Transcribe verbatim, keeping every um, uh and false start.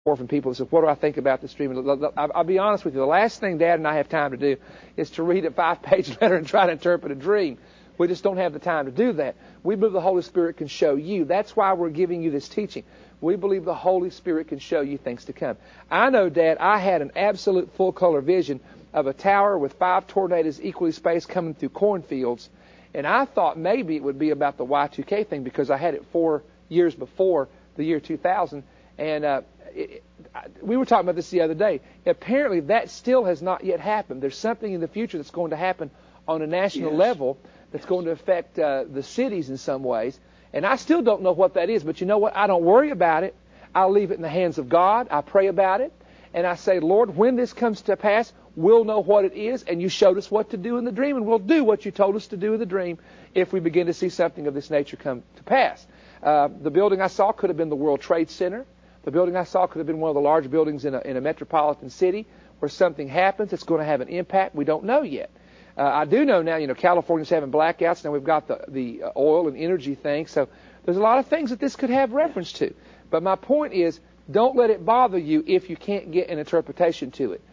from people that say, what do I think about this dream? I'll be honest with you. The last thing Dad and I have time to do is to read a five-page letter and try to interpret a dream. We just don't have the time to do that. We believe the Holy Spirit can show you. That's why we're giving you this teaching. We believe the Holy Spirit can show you things to come. I know, Dad, I had an absolute full-color vision of a tower with five tornadoes equally spaced coming through cornfields. And I thought maybe it would be about the Y two K thing because I had it four years before the year two thousand. And uh, it, we were talking about this the other day. Apparently, that still has not yet happened. There's something in the future that's going to happen on a national yes. level that's going to affect uh, the cities in some ways. And I still don't know what that is. But you know what? I don't worry about it. I'll leave it in the hands of God. I pray about it. And I say, Lord, when this comes to pass, we'll know what it is. And you showed us what to do in the dream. And we'll do what you told us to do in the dream if we begin to see something of this nature come to pass. Uh, the building I saw could have been the World Trade Center. The building I saw could have been one of the large buildings in a, in a metropolitan city where something happens. It's going to have an impact. We don't know yet. Uh, I do know now, you know, California's having blackouts. Now we've got the, the oil and energy thing. So there's a lot of things that this could have reference to. But my point is, don't let it bother you if you can't get an interpretation to it.